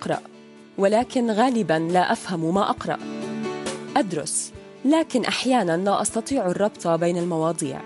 أقرأ، ولكن غالباً لا أفهم ما أقرأ. أدرس، لكن أحياناً لا أستطيع الربط بين المواضيع.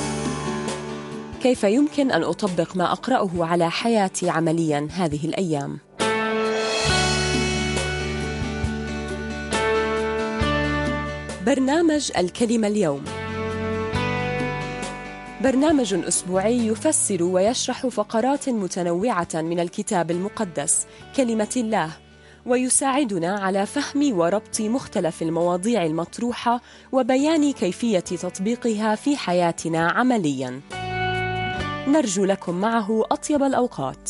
كيف يمكن أن أطبق ما أقرأه على حياتي عملياً هذه الأيام؟ برنامج الكلمة اليوم برنامج أسبوعي يفسر ويشرح فقرات متنوعة من الكتاب المقدس كلمة الله، ويساعدنا على فهم وربط مختلف المواضيع المطروحة وبيان كيفية تطبيقها في حياتنا عملياً. نرجو لكم معه أطيب الأوقات.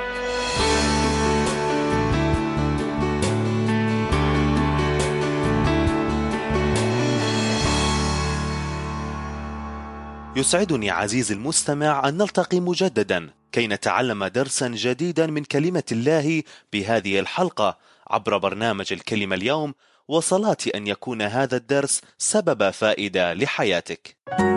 يسعدني عزيزي المستمع أن نلتقي مجددا كي نتعلم درسا جديدا من كلمة الله بهذه الحلقة عبر برنامج الكلمة اليوم، وصلاتي أن يكون هذا الدرس سبب فائدة لحياتك.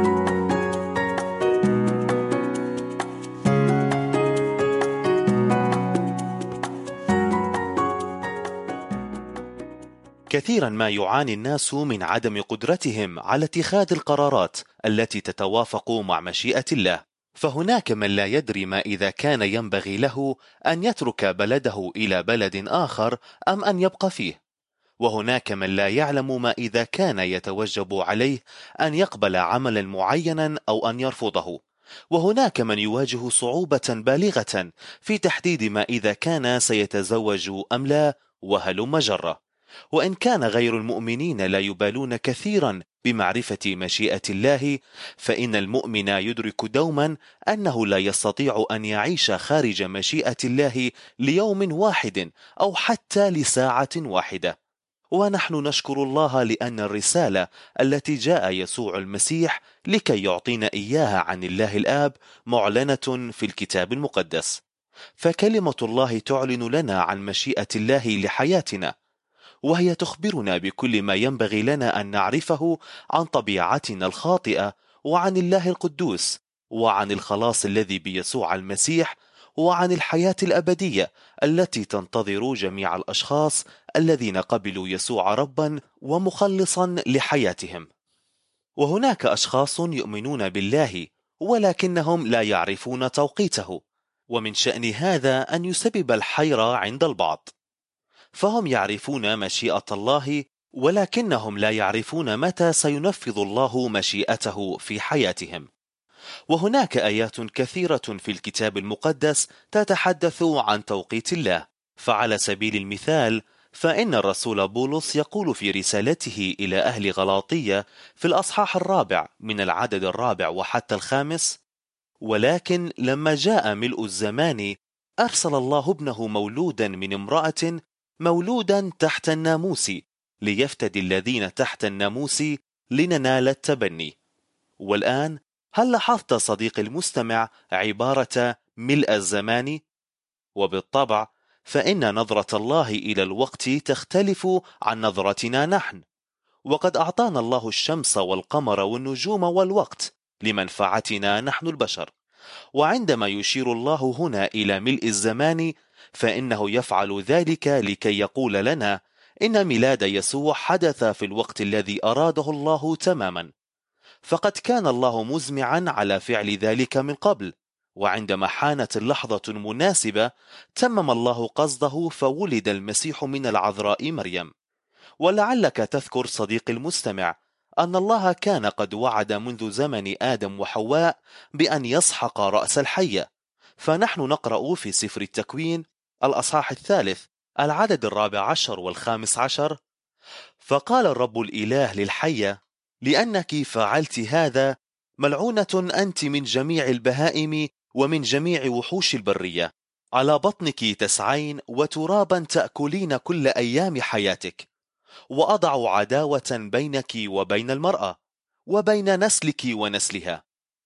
كثيرا ما يعاني الناس من عدم قدرتهم على اتخاذ القرارات التي تتوافق مع مشيئة الله، فهناك من لا يدري ما إذا كان ينبغي له أن يترك بلده إلى بلد آخر أم أن يبقى فيه، وهناك من لا يعلم ما إذا كان يتوجب عليه أن يقبل عملا معينا أو أن يرفضه، وهناك من يواجه صعوبة بالغة في تحديد ما إذا كان سيتزوج أم لا، وهلم جرة. وإن كان غير المؤمنين لا يبالون كثيرا بمعرفة مشيئة الله، فإن المؤمن يدرك دوما أنه لا يستطيع أن يعيش خارج مشيئة الله ليوم واحد أو حتى لساعة واحدة. ونحن نشكر الله لأن الرسالة التي جاء يسوع المسيح لكي يعطينا إياها عن الله الآب معلنة في الكتاب المقدس، فكلمة الله تعلن لنا عن مشيئة الله لحياتنا، وهي تخبرنا بكل ما ينبغي لنا أن نعرفه عن طبيعتنا الخاطئة، وعن الله القدوس، وعن الخلاص الذي بيسوع المسيح، وعن الحياة الأبدية التي تنتظر جميع الأشخاص الذين قبلوا يسوع ربا ومخلصا لحياتهم. وهناك أشخاص يؤمنون بالله ولكنهم لا يعرفون توقيته، ومن شأن هذا أن يسبب الحيرة عند البعض، فهم يعرفون مشيئة الله ولكنهم لا يعرفون متى سينفذ الله مشيئته في حياتهم. وهناك آيات كثيرة في الكتاب المقدس تتحدث عن توقيت الله، فعلى سبيل المثال فإن الرسول بولس يقول في رسالته إلى أهل غلاطية في الأصحاح 4 من العدد 4 وحتى 5: ولكن لما جاء ملء الزمان أرسل الله ابنه مولودا من امرأة، مولودا تحت الناموس، ليفتدي الذين تحت الناموس لننال التبني. والآن هل لاحظت صديقي المستمع عبارة ملء الزمان؟ وبالطبع فإن نظرة الله إلى الوقت تختلف عن نظرتنا نحن، وقد أعطانا الله الشمس والقمر والنجوم والوقت لمنفعتنا نحن البشر. وعندما يشير الله هنا إلى ملء الزمان فإنه يفعل ذلك لكي يقول لنا إن ميلاد يسوع حدث في الوقت الذي أراده الله تماما، فقد كان الله مزمعا على فعل ذلك من قبل، وعندما حانت اللحظة المناسبة تمم الله قصده فولد المسيح من العذراء مريم. ولعلك تذكر صديقي المستمع أن الله كان قد وعد منذ زمن آدم وحواء بأن يسحق رأس الحية، فنحن نقرأ في سفر التكوين الأصحاح 3 العدد 14 و15: فقال الرب الإله للحية: لأنك فعلت هذا ملعونة أنت من جميع البهائم ومن جميع وحوش البرية، على بطنك تسعين وترابا تأكلين كل أيام حياتك، وأضع عداوة بينك وبين المرأة وبين نسلك ونسلها،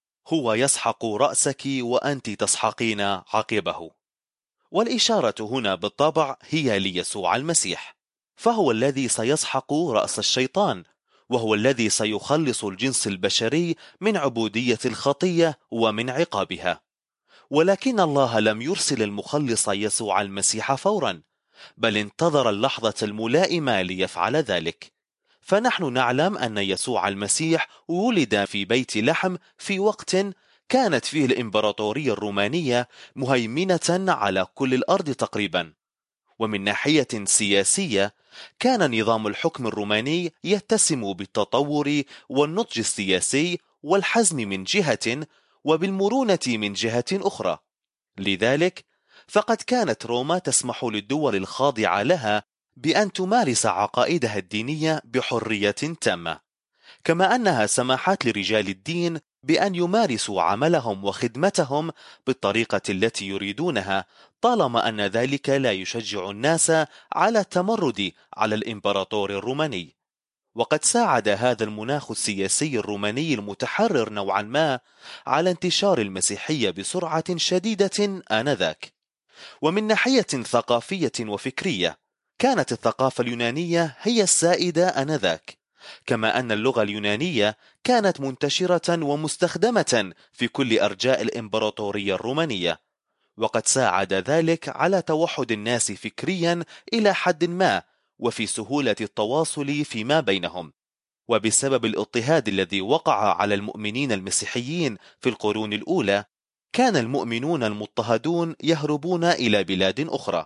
هو يسحق رأسك وأنت تسحقين عقبه. والإشارة هنا بالطبع هي ليسوع المسيح، فهو الذي سيسحق رأس الشيطان، وهو الذي سيخلص الجنس البشري من عبودية الخطية ومن عقابها. ولكن الله لم يرسل المخلص يسوع المسيح فورا، بل انتظر اللحظة الملائمة ليفعل ذلك. فنحن نعلم أن يسوع المسيح ولد في بيت لحم في وقت كانت فيه الإمبراطورية الرومانية مهيمنة على كل الأرض تقريبا. ومن ناحية سياسية كان نظام الحكم الروماني يتسم بالتطور والنضج السياسي والحزم من جهة، وبالمرونة من جهة أخرى. لذلك فقد كانت روما تسمح للدول الخاضعة لها بأن تمارس عقائدها الدينية بحرية تامة، كما أنها سمحت لرجال الدين بأن يمارسوا عملهم وخدمتهم بالطريقة التي يريدونها، طالما أن ذلك لا يشجع الناس على التمرد على الإمبراطور الروماني. وقد ساعد هذا المناخ السياسي الروماني المتحرر نوعا ما على انتشار المسيحية بسرعة شديدة آنذاك. ومن ناحية ثقافية وفكرية كانت الثقافة اليونانية هي السائدة آنذاك، كما أن اللغة اليونانية كانت منتشرة ومستخدمة في كل أرجاء الإمبراطورية الرومانية. وقد ساعد ذلك على توحد الناس فكريا إلى حد ما وفي سهولة التواصل فيما بينهم. وبسبب الاضطهاد الذي وقع على المؤمنين المسيحيين في القرون الأولى، كان المؤمنون المضطهدون يهربون إلى بلاد أخرى،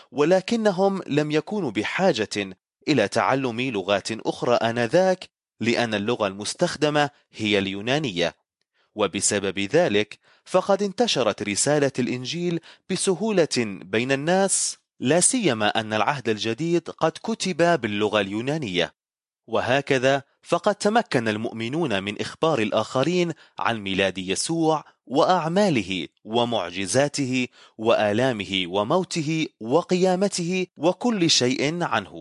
ولكنهم لم يكونوا بحاجة إلى تعلم لغات أخرى آنذاك، لأن اللغة المستخدمة هي اليونانية. وبسبب ذلك فقد انتشرت رسالة الإنجيل بسهولة بين الناس، لا سيما أن العهد الجديد قد كتب باللغة اليونانية. وهكذا فقد تمكن المؤمنون من إخبار الآخرين عن ميلاد يسوع وأعماله ومعجزاته وآلامه وموته وقيامته وكل شيء عنه.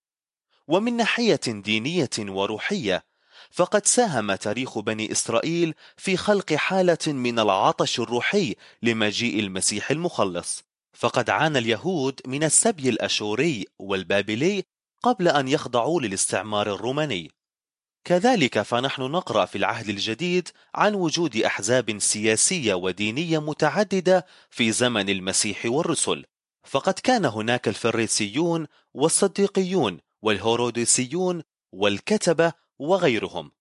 ومن ناحية دينية وروحية فقد ساهم تاريخ بني إسرائيل في خلق حالة من العطش الروحي لمجيء المسيح المخلص. فقد عانى اليهود من السبي الأشوري والبابلي قبل أن يخضعوا للاستعمار الروماني. كذلك فنحن نقرأ في العهد الجديد عن وجود أحزاب سياسية ودينية متعددة في زمن المسيح والرسل. فقد كان هناك الفريسيون والصديقيون والهروديسيون والكتبة وغيرهم.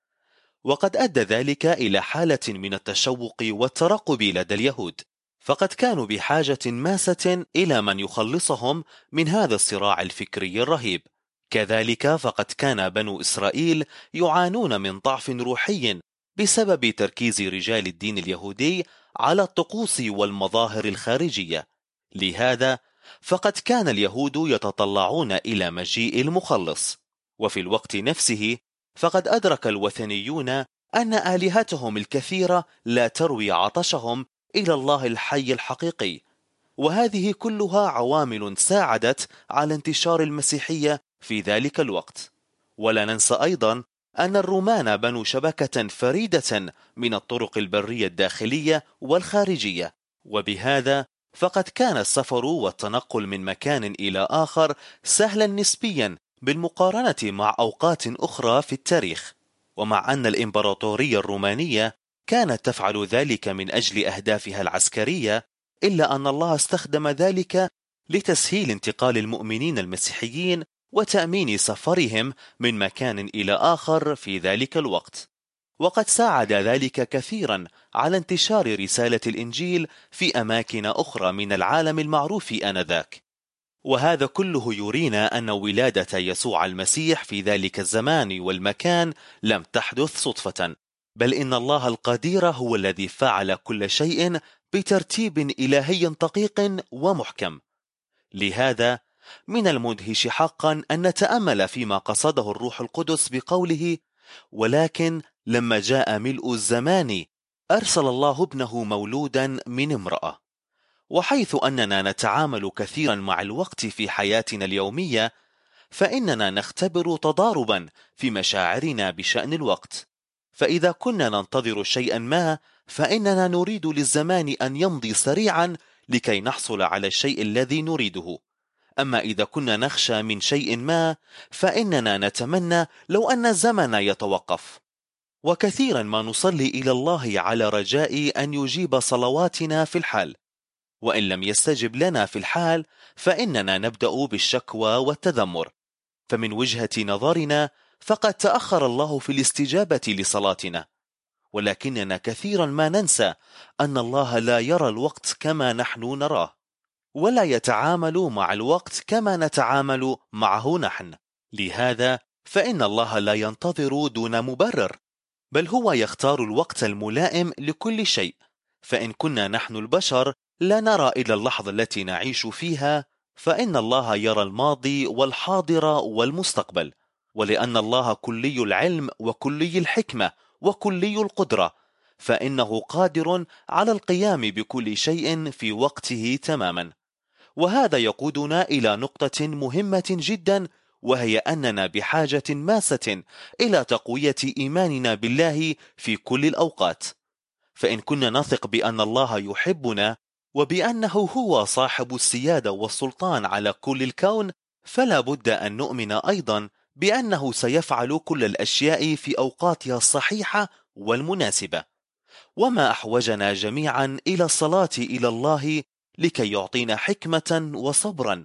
وقد أدى ذلك إلى حالة من التشوق والترقب لدى اليهود، فقد كانوا بحاجة ماسة إلى من يخلصهم من هذا الصراع الفكري الرهيب. كذلك فقد كان بنو إسرائيل يعانون من ضعف روحي بسبب تركيز رجال الدين اليهودي على الطقوس والمظاهر الخارجية. لهذا فقد كان اليهود يتطلعون إلى مجيء المخلص. وفي الوقت نفسه فقد أدرك الوثنيون أن آلهتهم الكثيرة لا تروي عطشهم إلى الله الحي الحقيقي. وهذه كلها عوامل ساعدت على انتشار المسيحية في ذلك الوقت. ولا ننسى أيضا أن الرومان بنوا شبكة فريدة من الطرق البرية الداخلية والخارجية، وبهذا فقد كان السفر والتنقل من مكان إلى آخر سهلا نسبيا بالمقارنة مع أوقات أخرى في التاريخ. ومع أن الإمبراطورية الرومانية كانت تفعل ذلك من أجل أهدافها العسكرية، إلا أن الله استخدم ذلك لتسهيل انتقال المؤمنين المسيحيين وتأمين سفرهم من مكان إلى آخر في ذلك الوقت. وقد ساعد ذلك كثيرا على انتشار رسالة الإنجيل في أماكن أخرى من العالم المعروف آنذاك. وهذا كله يرينا أن ولادة يسوع المسيح في ذلك الزمان والمكان لم تحدث صدفة، بل إن الله القدير هو الذي فعل كل شيء بترتيب إلهي دقيق ومحكم. لهذا من المدهش حقا أن نتأمل فيما قصده الروح القدس بقوله: ولكن لما جاء ملء الزمان أرسل الله ابنه مولودا من امرأة. وحيث أننا نتعامل كثيرا مع الوقت في حياتنا اليومية، فإننا نختبر تضاربا في مشاعرنا بشأن الوقت. فإذا كنا ننتظر شيئا ما فإننا نريد للزمان أن يمضي سريعا لكي نحصل على الشيء الذي نريده. أما إذا كنا نخشى من شيء ما فإننا نتمنى لو أن الزمن يتوقف. وكثيرا ما نصلي إلى الله على رجاء أن يجيب صلواتنا في الحال، وإن لم يستجب لنا في الحال فإننا نبدأ بالشكوى والتذمر، فمن وجهة نظرنا فقد تأخر الله في الاستجابة لصلاتنا، ولكننا كثيرا ما ننسى أن الله لا يرى الوقت كما نحن نراه، ولا يتعامل مع الوقت كما نتعامل معه نحن. لهذا فإن الله لا ينتظر دون مبرر، بل هو يختار الوقت الملائم لكل شيء. فإن كنا نحن البشر لا نرى إلا اللحظة التي نعيش فيها، فإن الله يرى الماضي والحاضر والمستقبل. ولأن الله كلي العلم وكلي الحكمة وكلي القدرة، فإنه قادر على القيام بكل شيء في وقته تماما. وهذا يقودنا إلى نقطة مهمة جدا، وهي أننا بحاجة ماسة إلى تقوية إيماننا بالله في كل الأوقات. فإن كنا نثق بأن الله يحبنا وبأنه هو صاحب السيادة والسلطان على كل الكون، فلا بد أن نؤمن أيضا بأنه سيفعل كل الأشياء في أوقاتها الصحيحة والمناسبة. وما أحوجنا جميعا إلى الصلاة إلى الله لكي يعطينا حكمة وصبرا.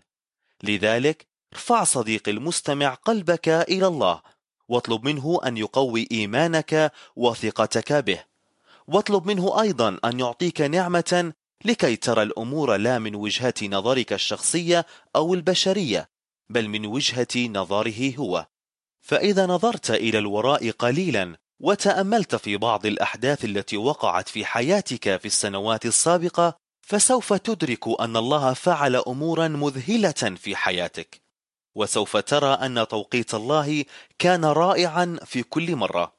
لذلك ارفع صديقي المستمع قلبك إلى الله، واطلب منه أن يقوي إيمانك وثقتك به، واطلب منه أيضا أن يعطيك نعمة لكي ترى الأمور لا من وجهة نظرك الشخصية أو البشرية، بل من وجهة نظره هو. فإذا نظرت إلى الوراء قليلا وتأملت في بعض الأحداث التي وقعت في حياتك في السنوات السابقة، فسوف تدرك أن الله فعل أمورا مذهلة في حياتك، وسوف ترى أن توقيت الله كان رائعا في كل مرة.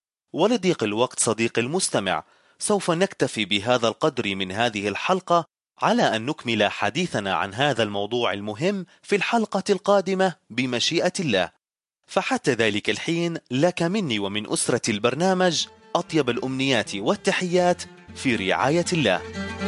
ولضيق الوقت صديقي المستمع، سوف نكتفي بهذا القدر من هذه الحلقة، على أن نكمل حديثنا عن هذا الموضوع المهم في الحلقة القادمة بمشيئة الله. فحتى ذلك الحين لك مني ومن أسرة البرنامج أطيب الأمنيات والتحيات في رعاية الله.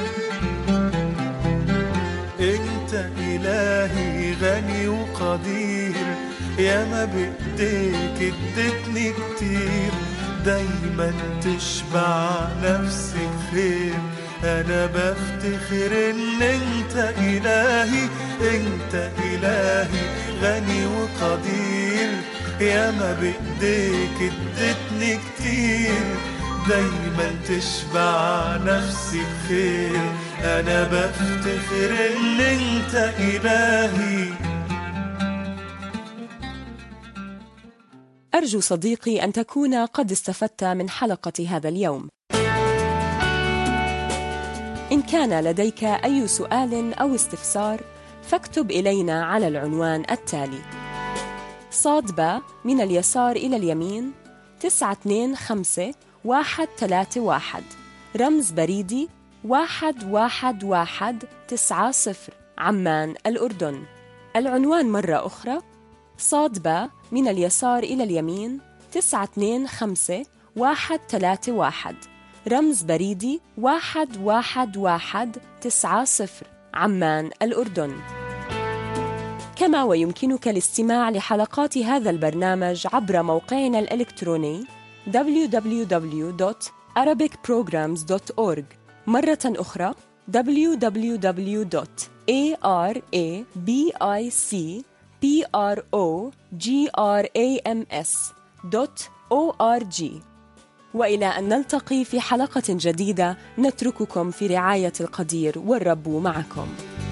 انت إلهي غني وقدير، يا ما بإيديك اديتني كتير، دايما تشبع نفسي خير. انا بفتخر ان انت إلهي، انت إلهي غني وقدير، يا ما بإيديك اديتني كتير، دايما تشبع نفسي بخير. انا بفتخر ان انت إلهي. أرجو صديقي أن تكون قد استفدت من حلقة هذا اليوم. إن كان لديك أي سؤال أو استفسار فاكتب إلينا على العنوان التالي: ص/ب من اليسار إلى اليمين 925131، رمز بريدي 11190، عمان الأردن. العنوان مرة أخرى: ص/ب من اليسار إلى اليمين 925131، رمز بريدي 11190، عمان الأردن. كما ويمكنك الاستماع لحلقات هذا البرنامج عبر موقعنا الإلكتروني www.arabicprograms.org. مرة أخرى www.arabicprograms.org. وإلى أن نلتقي في حلقة جديدة، نترككم في رعاية القدير، والرب معكم.